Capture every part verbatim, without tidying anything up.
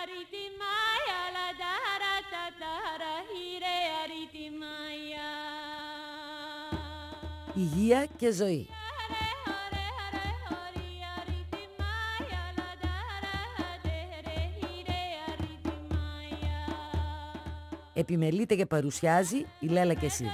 Υγεία και ζωή. Επιμελείται και παρουσιάζει η Λέλα Κεσίδη.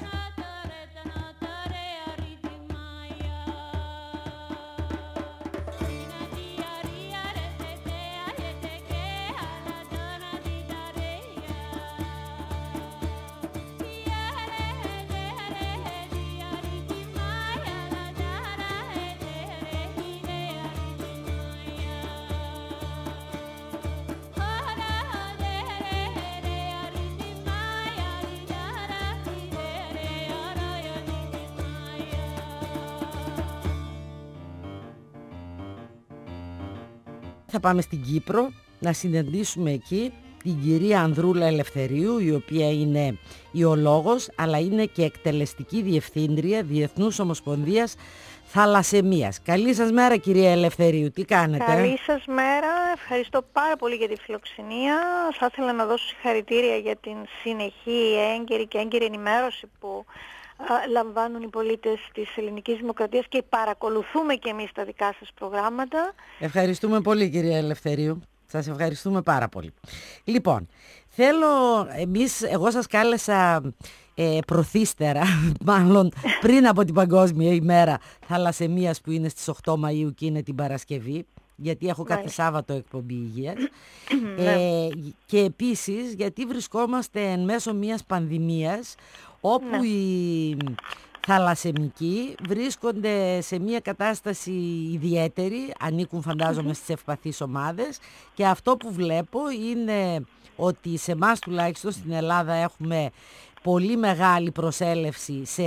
Θα πάμε στην Κύπρο να συναντήσουμε εκεί την κυρία Ανδρούλα Ελευθερίου, η οποία είναι ιολόγος, αλλά είναι και εκτελεστική διευθύντρια Διεθνούς Ομοσπονδίας Θαλασσαιμίας. Καλή σας μέρα, κυρία Ελευθερίου, τι κάνετε? Καλή σας μέρα, ευχαριστώ πάρα πολύ για τη φιλοξενία. Θα ήθελα να δώσω συγχαρητήρια για την συνεχή έγκαιρη και έγκαιρη ενημέρωση που α, λαμβάνουν οι πολίτες της Ελληνικής Δημοκρατίας και παρακολουθούμε και εμείς τα δικά σας προγράμματα. Ευχαριστούμε πολύ, κυρία Ελευθερίου. Σας ευχαριστούμε πάρα πολύ. Λοιπόν, θέλω εμείς, εγώ σας κάλεσα ε, προθύστερα, μάλλον πριν από την Παγκόσμια ημέρα θαλασσαιμίας που είναι στις οκτώ Μαΐου και είναι την Παρασκευή, γιατί έχω κάθε Σάββατο εκπομπή υγείας. ε, και επίσης γιατί βρισκόμαστε εν μέσω μιας πανδημίας όπου ναι. οι θαλασσαιμικοί βρίσκονται σε μια κατάσταση ιδιαίτερη, ανήκουν φαντάζομαι mm-hmm. στις ευπαθείς ομάδες, και αυτό που βλέπω είναι ότι σε εμάς τουλάχιστον στην Ελλάδα έχουμε πολύ μεγάλη προσέλευση σε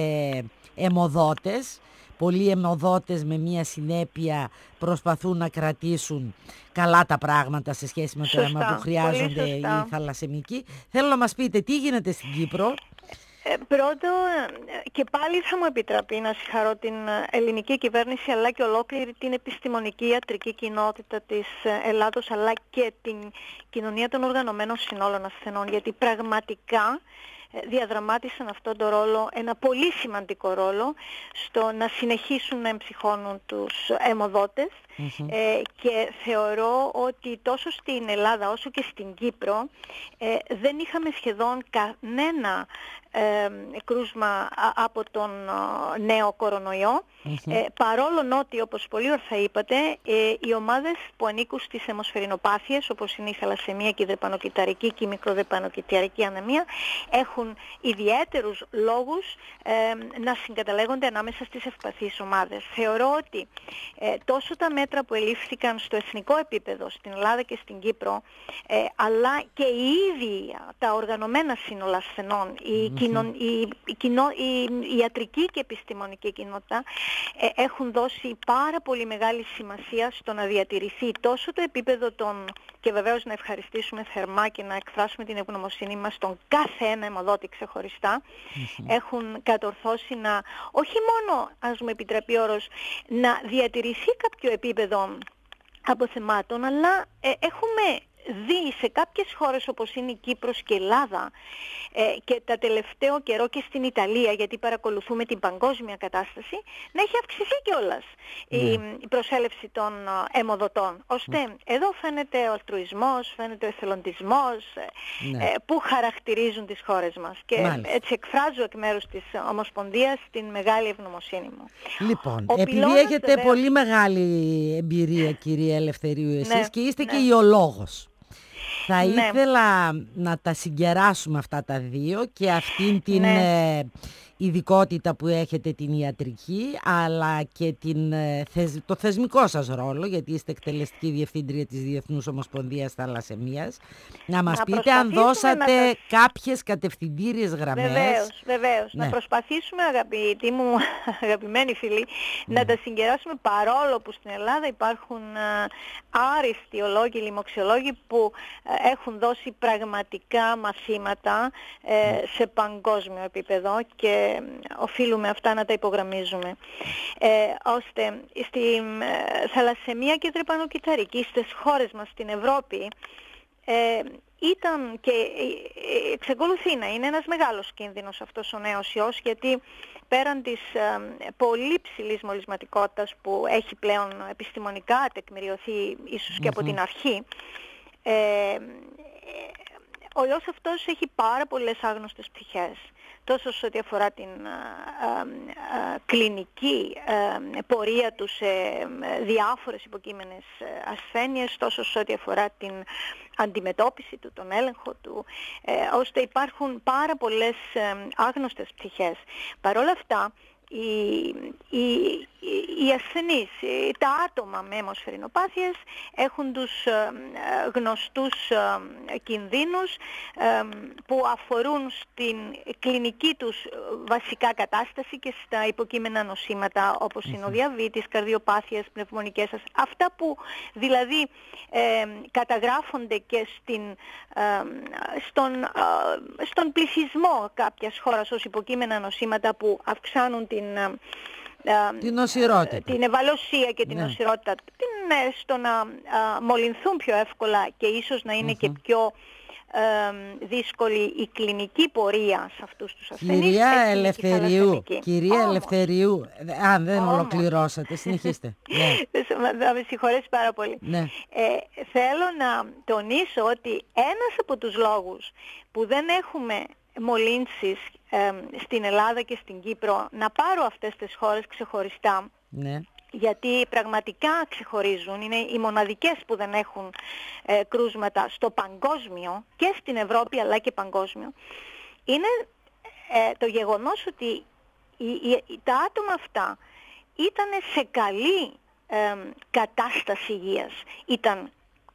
αιμοδότες. Πολλοί αιμοδότες με μια συνέπεια προσπαθούν να κρατήσουν καλά τα πράγματα σε σχέση με το αίμα που χρειάζονται οι θαλασσαιμικοί. Θέλω να μας πείτε τι γίνεται στην Κύπρο. Ε, πρώτο, και πάλι θα μου επιτραπεί να συγχαρώ την ελληνική κυβέρνηση αλλά και ολόκληρη την επιστημονική ιατρική κοινότητα της Ελλάδος αλλά και την κοινωνία των οργανωμένων συνόλων ασθενών, γιατί πραγματικά διαδραμάτισαν αυτόν τον ρόλο, ένα πολύ σημαντικό ρόλο, στο να συνεχίσουν να εμψυχώνουν τους αιμοδότες. Mm-hmm. Ε, και θεωρώ ότι τόσο στην Ελλάδα όσο και στην Κύπρο ε, δεν είχαμε σχεδόν κανένα ε, κρούσμα από τον ε, νέο κορονοϊό. Mm-hmm. ε, παρόλο ότι, όπως πολύ ορθά είπατε, ε, οι ομάδες που ανήκουν στις αιμοσφαιρινοπάθειες, όπως είναι η θαλασσαιμία και η δρεπανοκυταρική και η μικροδρεπανοκυταρική ανεμία, έχουν ιδιαίτερους λόγους ε, να συγκαταλέγονται ανάμεσα στις ευπαθείς ομάδες. Θεωρώ ότι ε, τόσο τα μέτρα που ελήφθηκαν στο εθνικό επίπεδο στην Ελλάδα και στην Κύπρο, ε, αλλά και οι ίδιοι τα οργανωμένα σύνολα ασθενών, η, mm-hmm. κοινο, η, η, κοινο, η, η ιατρική και επιστημονική κοινότητα ε, έχουν δώσει πάρα πολύ μεγάλη σημασία στο να διατηρηθεί τόσο το επίπεδο των, και βεβαίως να ευχαριστήσουμε θερμά και να εκφράσουμε την ευγνωμοσύνη μας στον κάθε ένα αιμοδότη ξεχωριστά, mm-hmm. έχουν κατορθώσει να, όχι μόνο, ας μου επιτραπεί όρος, να διατηρηθεί κάποιο επίπεδο αποθεμάτων, αλλά ε, έχουμε δει σε κάποιες χώρες όπως είναι η Κύπρος και η Ελλάδα ε, και τα τελευταίο καιρό και στην Ιταλία, γιατί παρακολουθούμε την παγκόσμια κατάσταση, να έχει αυξηθεί κιόλας mm. η, η προσέλευση των αιμοδοτών. Ώστε mm. εδώ φαίνεται ο αλτρουισμός, φαίνεται ο εθελοντισμός mm. ε, που χαρακτηρίζουν τις χώρες μας. Και Μάλιστα. έτσι εκφράζω εκ μέρους της Ομοσπονδίας την μεγάλη ευγνωμοσύνη μου. Λοιπόν, ο επειδή έχετε βέβαια... πολύ μεγάλη εμπειρία, κυρία Ελευθερίου, εσείς ναι, και είστε ναι. και ιολόγος. Θα ναι. ήθελα να τα συγκεράσουμε αυτά τα δύο, και αυτήν την ναι. ειδικότητα που έχετε την ιατρική, αλλά και την, το θεσμικό σας ρόλο, γιατί είστε εκτελεστική διευθύντρια της Διεθνούς Ομοσπονδίας Θαλασσαιμίας. Να μας να πείτε αν δώσατε τα... κάποιες κατευθυντήριες γραμμές. Βεβαίως, βεβαίως. Ναι. Να προσπαθήσουμε, αγαπητοί μου, αγαπημένοι φίλοι, mm. να τα συγκεράσουμε, παρόλο που στην Ελλάδα υπάρχουν άριστοι ολόγοι, λοιμοξιολόγοι που έχουν δώσει πραγματικά μαθήματα ε, σε παγκόσμιο επίπεδο και οφείλουμε αυτά να τα υπογραμμίζουμε. Ε, ώστε στη ε, θαλασσαιμία και δρεπανοκυταρική στις χώρες μας στην Ευρώπη ε, ήταν και εξακολουθεί να είναι ένας μεγάλος κίνδυνος αυτός ο νέος ιός, γιατί πέραν της ε, πολύ ψηλής μολυσματικότητας που έχει πλέον επιστημονικά τεκμηριωθεί ίσως και από την αρχή, ε, ο ιός αυτός έχει πάρα πολλές άγνωστες πτυχές, τόσο σε ό,τι αφορά την α, α, α, κλινική α, πορεία του σε διάφορες υποκείμενες ασθένειες, τόσο σε ό,τι αφορά την αντιμετώπιση του, τον έλεγχο του, ε, ώστε υπάρχουν πάρα πολλές ε, άγνωστες πτυχές. Παρ' όλα αυτά, Οι, οι, οι ασθενείς, τα άτομα με αιμοσφαιρινοπάθειες έχουν τους ε, γνωστούς ε, κινδύνους ε, που αφορούν στην κλινική τους βασικά κατάσταση και στα υποκείμενα νοσήματα όπως είναι ο διαβήτης, καρδιοπάθειες, πνευμονικές ασθένειες. Αυτά που δηλαδή ε, καταγράφονται και στην, ε, στον, ε, στον πληθυσμό κάποιας χώρας ως υποκείμενα νοσήματα που αυξάνουν την την νοσηρότητα, την ευαλωσία και την ναι. νοσηρότητα, την, στο να α, μολυνθούν πιο εύκολα και ίσως να είναι mm-hmm. και πιο ε, δύσκολη η κλινική πορεία σε αυτούς τους ασθενείς. Κυρία Ελευθερίου, κυρία Όμως, Ελευθερίου, αν δεν όμως, ολοκληρώσατε, συνεχίστε. Ναι. Θα με συγχωρέσει πάρα πολύ. Ναι. Ε, θέλω να τονίσω ότι ένας από τους λόγους που δεν έχουμε μολύνσεις ε, στην Ελλάδα και στην Κύπρο, να πάρω αυτές τις χώρες ξεχωριστά, ναι. γιατί πραγματικά ξεχωρίζουν, είναι οι μοναδικές που δεν έχουν ε, κρούσματα στο παγκόσμιο, και στην Ευρώπη αλλά και παγκόσμιο, είναι ε, το γεγονός ότι οι, οι, τα άτομα αυτά ήταν σε καλή ε, κατάσταση υγείας. Ήταν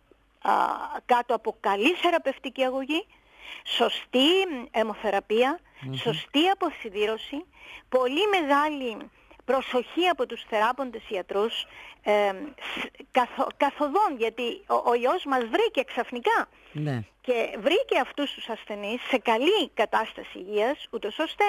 α, κάτω από καλή θεραπευτική αγωγή, σωστή αιμοθεραπεία, mm-hmm. σωστή αποσυντήρωση, πολύ μεγάλη προσοχή από τους θεράποντες ιατρούς, ε, καθο, καθοδόν, γιατί ο, ο ιός μας βρήκε ξαφνικά ναι. και βρήκε αυτούς τους ασθενείς σε καλή κατάσταση υγείας, ούτως ώστε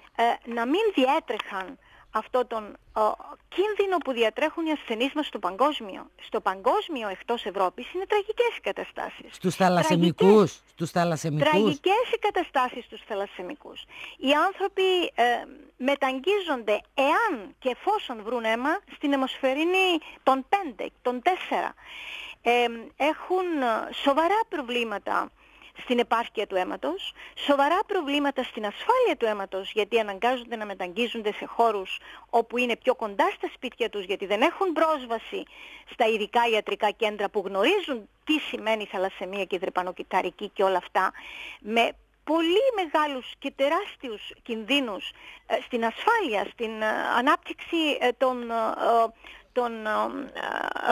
ε, να μην διέτρεχαν αυτό τον ο, κίνδυνο που διατρέχουν οι ασθενείς μας στο παγκόσμιο. Στο παγκόσμιο εκτός Ευρώπης είναι τραγικές οι καταστάσεις. Στους θαλασσεμικούς. Στους θαλασσεμικούς. Τραγικές οι καταστάσεις στους θαλασσεμικούς. Οι άνθρωποι ε, μεταγγίζονται εάν και εφόσον βρουν αίμα στην αιμοσφαιρίνη των πέντε, των τέσσερα. Ε, έχουν σοβαρά προβλήματα στην επάρκεια του αίματος, σοβαρά προβλήματα στην ασφάλεια του αίματος, γιατί αναγκάζονται να μεταγγίζονται σε χώρους όπου είναι πιο κοντά στα σπίτια τους, γιατί δεν έχουν πρόσβαση στα ειδικά ιατρικά κέντρα που γνωρίζουν τι σημαίνει θαλασσαιμία και δρεπανοκυταρική και όλα αυτά, με πολύ μεγάλους και τεράστιους κινδύνους ε, στην ασφάλεια, στην ε, ανάπτυξη ε, των... Ε, των ε, ε,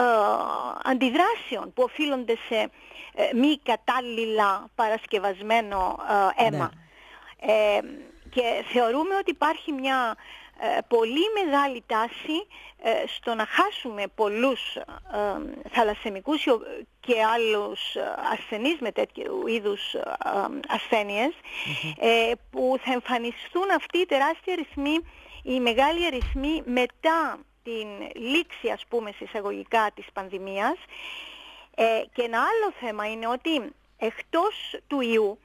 αντιδράσεων που οφείλονται σε ε, μη κατάλληλα παρασκευασμένο ε, αίμα. Ναι. Ε, και θεωρούμε ότι υπάρχει μια ε, πολύ μεγάλη τάση ε, στο να χάσουμε πολλούς ε, θαλασσεμικούς και άλλους ασθενείς με τέτοιου είδους ε, ασθένειες, mm-hmm. ε, που θα εμφανιστούν αυτοί οι τεράστιοι αριθμοί, οι μεγάλοι αριθμοί μετά την λήξη, ας πούμε, εισαγωγικά της πανδημίας. Ε, και ένα άλλο θέμα είναι ότι εκτός του ιού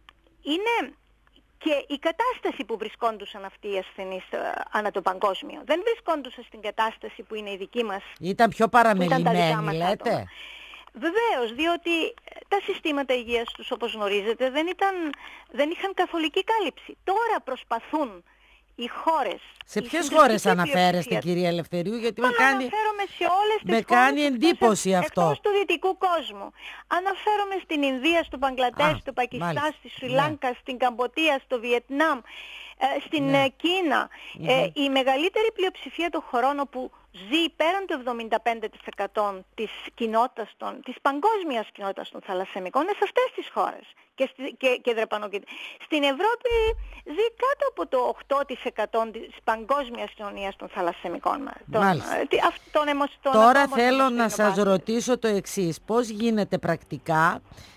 είναι και η κατάσταση που βρισκόντουσαν αυτοί οι ασθενείς ανά το παγκόσμιο. Δεν βρισκόντουσαν στην κατάσταση που είναι η δική μας. Ήταν πιο παραμελημένοι, λέτε. Βεβαίως, διότι τα συστήματα υγείας τους, όπως γνωρίζετε, δεν, ήταν, δεν είχαν καθολική κάλυψη. Τώρα προσπαθούν οι χώρες. Σε ποιες χώρες αναφέρεστε, κυρία Ελευθερίου, γιατί με κάνει, αναφέρομαι σε όλες τις με χώρες κάνει εντύπωση εκτός, αυτό. Εκτός του δυτικού κόσμου. Αναφέρομαι στην Ινδία, στο Μπαγκλαντές, στο Πακιστάν, μάλιστα. Στη Σρι Λάνκα, ναι. στην Καμποτία, στο Βιετνάμ, ε, στην ναι. Κίνα. Mm-hmm. Ε, η μεγαλύτερη πλειοψηφία των χωρών όπου ζει πέραν του εβδομήντα πέντε τοις εκατό της κοινότητας των, της παγκόσμιας κοινότητας των θαλασσεμικών είναι σε αυτές τις χώρες και, και, και στην Ευρώπη ζει κάτω από το οκτώ τοις εκατό της παγκόσμιας κοινωνίας των θαλασσεμικών. Μάλιστα. Τον, τον, τον Τώρα θέλω να σας ρωτήσω το εξής. Πώς γίνεται πρακτικά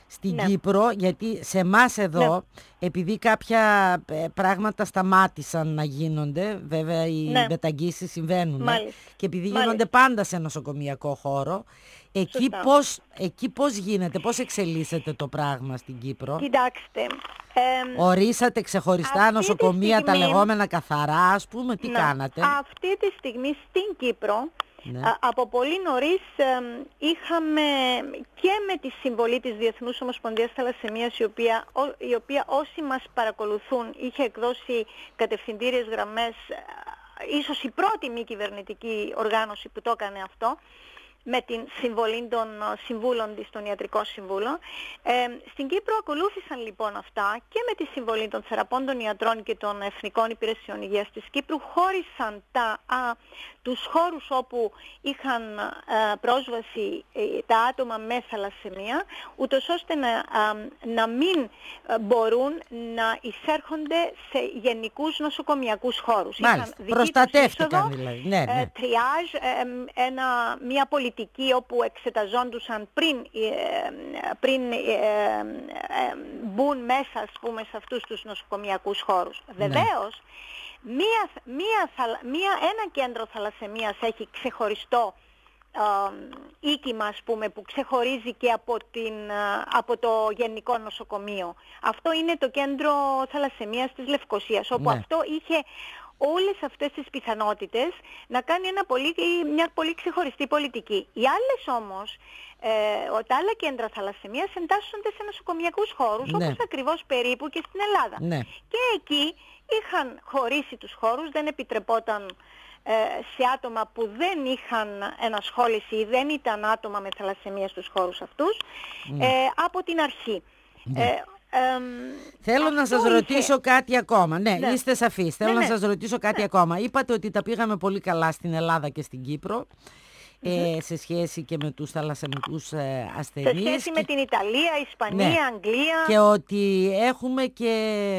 στην Ναι. Κύπρο, γιατί σε εμάς εδώ, Ναι. επειδή κάποια ε, πράγματα σταμάτησαν να γίνονται, βέβαια οι Ναι. μεταγγίσεις συμβαίνουν, Μάλιστα. και επειδή Μάλιστα. γίνονται πάντα σε νοσοκομιακό χώρο, εκεί Σωστά. πώς, εκεί πώς γίνεται, πώς εξελίσσεται το πράγμα στην Κύπρο? Κοιτάξτε, ε, Ορίσατε ξεχωριστά αυτή τη νοσοκομεία, τα στιγμή- λεγόμενα καθαρά, ας πούμε, τι να, κάνατε? αυτή τη στιγμή στην Κύπρο, Ναι. α, από πολύ νωρίς ε, είχαμε και με τη συμβολή της Διεθνούς Ομοσπονδίας Θαλασσαιμίας, η οποία, ο- η οποία όσοι μας παρακολουθούν είχε εκδώσει κατευθυντήριες γραμμές, ε, ίσως η πρώτη μη κυβερνητική οργάνωση που το έκανε αυτό, με την συμβολή των ε, συμβούλων της, των ιατρικών συμβούλων. Ε, στην Κύπρο ακολούθησαν λοιπόν αυτά και με τη συμβολή των θεραπώντων ιατρών και των Εθνικών Υπηρεσιών Υγείας της Κύπρου, χώρισαν τα, α, τους χώρους όπου είχαν α, πρόσβαση ε, τα άτομα με θαλασσαιμία, ούτως ώστε να, α, να μην α, μπορούν να εισέρχονται σε γενικούς νοσοκομιακούς χώρους. Μάλιστα, Είχαν δική τους προστατεύτηκαν είσοδο, δηλαδή. Ναι, ναι. ε, τριάζ, ε, ένα, μια πολιτική όπου εξεταζόντουσαν πριν, ε, πριν ε, ε, ε, μπουν μέσα, ας πούμε, σε αυτούς τους νοσοκομιακούς χώρους. Ναι. Βεβαίως, μία, μία, θαλα- μία, ένα κέντρο θαλασσαιμίας έχει ξεχωριστό ε, οίκημα, ας πούμε, που ξεχωρίζει και από, την, ε, από το Γενικό Νοσοκομείο. Αυτό είναι το κέντρο θαλασσαιμίας της Λευκωσίας, όπου Ναι. αυτό είχε όλες αυτές τις πιθανότητες να κάνει ένα πολύ, μια πολύ ξεχωριστή πολιτική. Οι άλλες όμως, ε, τα άλλα κέντρα θαλασσαιμίας εντάσσονται σε νοσοκομιακούς χώρους, Ναι. όπως ακριβώς περίπου και στην Ελλάδα. Ναι. Και εκεί είχαν χωρίσει τους χώρους, δεν επιτρεπόταν ε, σε άτομα που δεν είχαν ενασχόληση ή δεν ήταν άτομα με θαλασσαιμία στους χώρους αυτούς, Ναι. ε, από την αρχή. Ναι. Ε, εμ, Θέλω να αυτό σας είχε- ρωτήσω κάτι ακόμα. Ναι, Ναι. είστε σαφείς. Θέλω Ναι, να ναι. σας ρωτήσω κάτι Ναι. ακόμα. Είπατε ότι τα πήγαμε πολύ καλά στην Ελλάδα και στην Κύπρο, ε, σε σχέση και με τους θαλασσαιμικούς ε, σε ασθενείς. σχέση με και- την Ιταλία, Ισπανία, Ναι. Αγγλία. Και ότι έχουμε και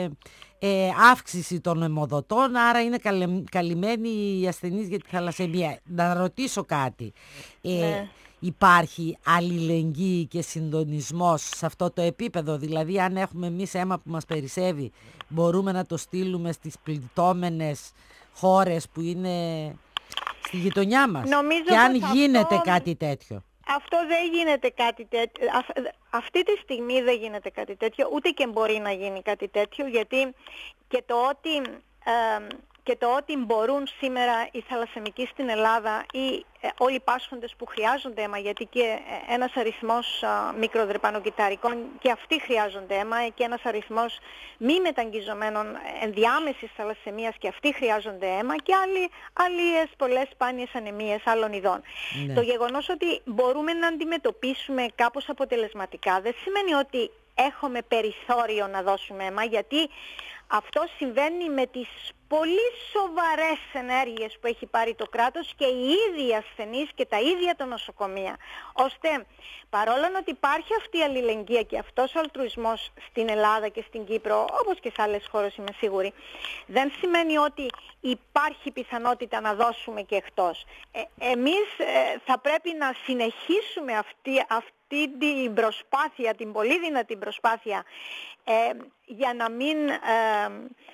ε, αύξηση των αιμοδοτών, άρα είναι καλε, καλυμμένοι οι ασθενείς για τη θαλασσαιμία. Να ρωτήσω κάτι. Ε, Ναι. Υπάρχει αλληλεγγύη και συντονισμός σε αυτό το επίπεδο? Δηλαδή, αν έχουμε εμείς αίμα που μας περισσεύει, μπορούμε να το στείλουμε στις πληττόμενες χώρες που είναι στη γειτονιά μας? Νομίζω Και αν πως γίνεται αυτό- κάτι τέτοιο? Αυτό δεν γίνεται κάτι τέτοιο. Α- Αυτή τη στιγμή δεν γίνεται κάτι τέτοιο, ούτε και μπορεί να γίνει κάτι τέτοιο, γιατί και το ότι, ε, και το ότι μπορούν σήμερα οι θαλασσαιμικοί στην Ελλάδα ή ε, όλοι οι πάσχοντες που χρειάζονται αίμα, γιατί και ε, ένας αριθμός α, μικροδρεπανοκυταρικών και αυτοί χρειάζονται αίμα, ε, και ένας αριθμός μη μεταγγιζομένων ενδιάμεσης θαλασσαιμίας και αυτοί χρειάζονται αίμα, και άλλοι, άλλες πολλές σπάνιες ανεμίες άλλων ειδών. Ναι. Το γεγονός ότι μπορούμε να αντιμετωπίσουμε κάπως αποτελεσματικά δεν σημαίνει ότι έχουμε περιθώριο να δώσουμε αίμα, γιατί αυτό συμβαίνει με τις πολύ σοβαρές ενέργειες που έχει πάρει το κράτος και οι ίδιοι ασθενείς και τα ίδια τα νοσοκομεία. Ώστε παρόλο ότι υπάρχει αυτή η αλληλεγγύη και αυτός ο αλτρουισμός στην Ελλάδα και στην Κύπρο, όπως και σε άλλες χώρες είμαι σίγουρη, δεν σημαίνει ότι υπάρχει πιθανότητα να δώσουμε και εκτός. Ε, εμείς ε, θα πρέπει να συνεχίσουμε αυτή, αυτή την προσπάθεια, την πολύ δυνατή προσπάθεια, ε, για να μην, ε,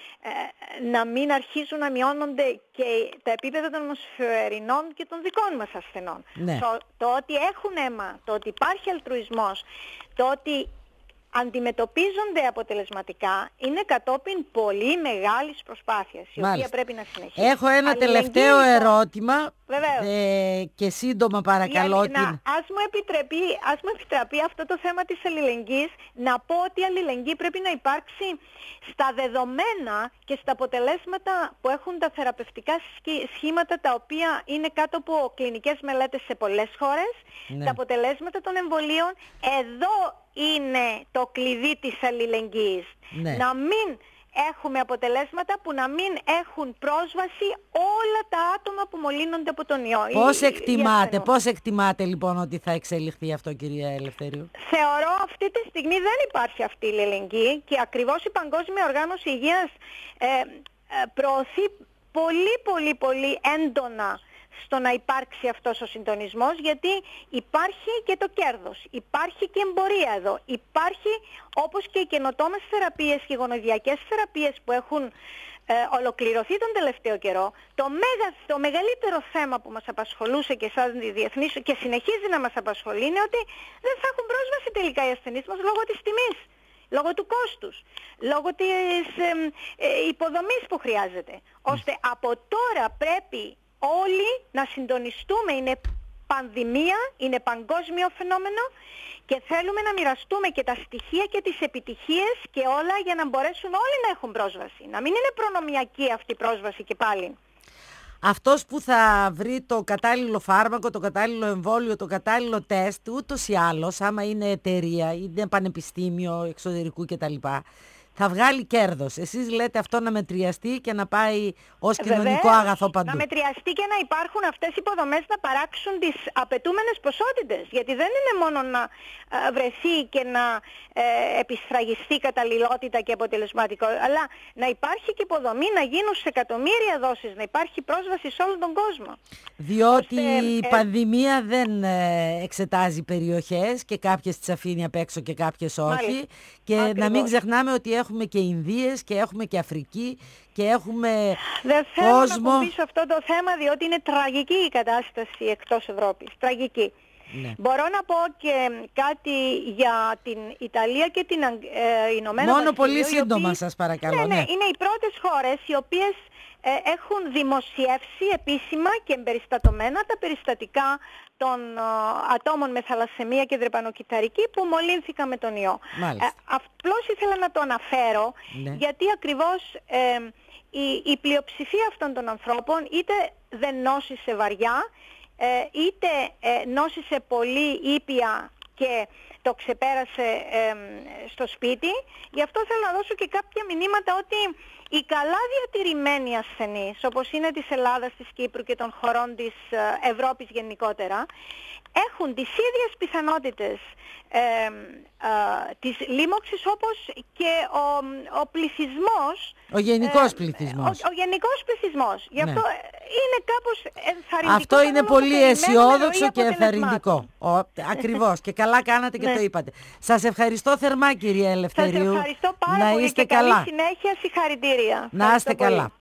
ε, να μην αρχίζουν να μειώνονται και τα επίπεδα των νοσοκομείων και των δικών μας ασθενών. Ναι. Το, το ότι έχουν αίμα, το ότι υπάρχει αλτρουισμός, το ότι αντιμετωπίζονται αποτελεσματικά είναι κατόπιν πολύ μεγάλης προσπάθειας, η Μάλιστα. οποία πρέπει να συνεχίσει. Έχω ένα Αλληλεγγύη, τελευταίο λοιπόν, ερώτημα, Βεβαίως. ε, και σύντομα παρακαλώ. Για- την... να, ας, μου επιτρέπει, ας μου επιτραπεί αυτό το θέμα της αλληλεγγύης να πω ότι η αλληλεγγύη πρέπει να υπάρξει στα δεδομένα και στα αποτελέσματα που έχουν τα θεραπευτικά σχη- σχήματα, τα οποία είναι κάτω από κλινικές μελέτες σε πολλές χώρες, Ναι. τα αποτελέσματα των εμβολίων. Εδώ είναι το κλειδί της αλληλεγγύης. Ναι. Να μην έχουμε αποτελέσματα που να μην έχουν πρόσβαση όλα τα άτομα που μολύνονται από τον ιό. Πώς Οι- οι εκτιμάτε, ασθενείς. πώς εκτιμάτε λοιπόν ότι θα εξελιχθεί αυτό, κυρία Ελευθερίου? Θεωρώ αυτή τη στιγμή δεν υπάρχει αυτή η αλληλεγγύη, και ακριβώς η Παγκόσμια Οργάνωση Υγείας ε, ε, προωθεί πολύ πολύ πολύ έντονα στο να υπάρξει αυτός ο συντονισμός, γιατί υπάρχει και το κέρδος, υπάρχει και εμπορία εδώ, υπάρχει όπως και οι καινοτόμες θεραπείες και οι γονιδιακές θεραπείες που έχουν ε, ολοκληρωθεί τον τελευταίο καιρό. Το, μέγα, το μεγαλύτερο θέμα που μας απασχολούσε και σαν διεθνής και συνεχίζει να μας απασχολεί είναι ότι δεν θα έχουν πρόσβαση τελικά οι ασθενείς μας λόγω της τιμής, λόγω του κόστους, λόγω της ε, ε, υποδομής που χρειάζεται. Ώστε από τώρα πρέπει όλοι να συντονιστούμε. Είναι πανδημία, είναι παγκόσμιο φαινόμενο και θέλουμε να μοιραστούμε και τα στοιχεία και τις επιτυχίες και όλα για να μπορέσουν όλοι να έχουν πρόσβαση. Να μην είναι προνομιακή αυτή η πρόσβαση και πάλι. Αυτός που θα βρει το κατάλληλο φάρμακο, το κατάλληλο εμβόλιο, το κατάλληλο τεστ, ούτως ή άλλως, άμα είναι εταιρεία, είναι πανεπιστήμιο, εξωτερικού κτλ., θα βγάλει κέρδος. Εσείς λέτε αυτό να μετριαστεί και να πάει ως κοινωνικό αγαθό παντού. Να μετριαστεί και να υπάρχουν αυτές οι υποδομές να παράξουν τις απαιτούμενες ποσότητες. Γιατί δεν είναι μόνο να ε, βρεθεί και να ε, επισφραγιστεί καταλληλότητα και αποτελεσματικότητα, αλλά να υπάρχει και υποδομή, να γίνουν σε εκατομμύρια δόσεις, να υπάρχει πρόσβαση σε όλον τον κόσμο. Διότι Ώστε, η ε, πανδημία δεν ε, εξετάζει περιοχές και κάποιες τις αφήνει απ' έξω και κάποιες όχι. Μάλιστα. Και Ακριβώς. να μην ξεχνάμε ότι έχουμε και Ινδίες και έχουμε και Αφρική και έχουμε δεν θέλω κόσμο... να πω πίσω αυτό το θέμα, διότι είναι τραγική η κατάσταση εκτός Ευρώπης. Τραγική. Ναι. Μπορώ να πω και κάτι για την Ιταλία και την ε, Ηνωμένα Μόνο Βασίλειο, πολύ σύντομα οποίοι, σας παρακαλώ. Ναι, ναι, ναι. είναι οι πρώτες χώρες οι οποίες ε, έχουν δημοσιεύσει επίσημα και εμπεριστατωμένα τα περιστατικά των ε, ατόμων με θαλασσαιμία και δρεπανοκυταρική που μολύνθηκαν με τον ιό. Μάλιστα. Ε, απλώς ήθελα να το αναφέρω, Ναι. γιατί ακριβώς ε, η, η πλειοψηφία αυτών των ανθρώπων είτε δεν νόσησε βαριά, ε, είτε ε, νόσησε πολύ ήπια και το ξεπέρασε ε, στο σπίτι. Γι' αυτό θέλω να δώσω και κάποια μηνύματα ότι οι καλά διατηρημένοι ασθενείς, όπως είναι της Ελλάδας, της Κύπρου και των χωρών της Ευρώπης γενικότερα, έχουν τις ίδιες πιθανότητες ε, ε, της λίμωξης όπως και ο, ο πληθυσμός. Ο γενικός ε, πληθυσμός. Ο, ο γενικός πληθυσμός. Γι' αυτό Ναι. είναι κάπως ενθαρρυντικό. Αυτό είναι πολύ αισιόδοξο και ενθαρρυντικό. ενθαρρυντικό. Ακριβώς. Και καλά κάνατε και Ναι. το είπατε. Σας ευχαριστώ θερμά, κυρία Ελευθερίου. Σας ευχαριστώ πάρα να πολύ είστε και καλά. καλή συνέχεια, συγχαρητήρια. Να είστε Ευχαριστώ πολύ. καλά.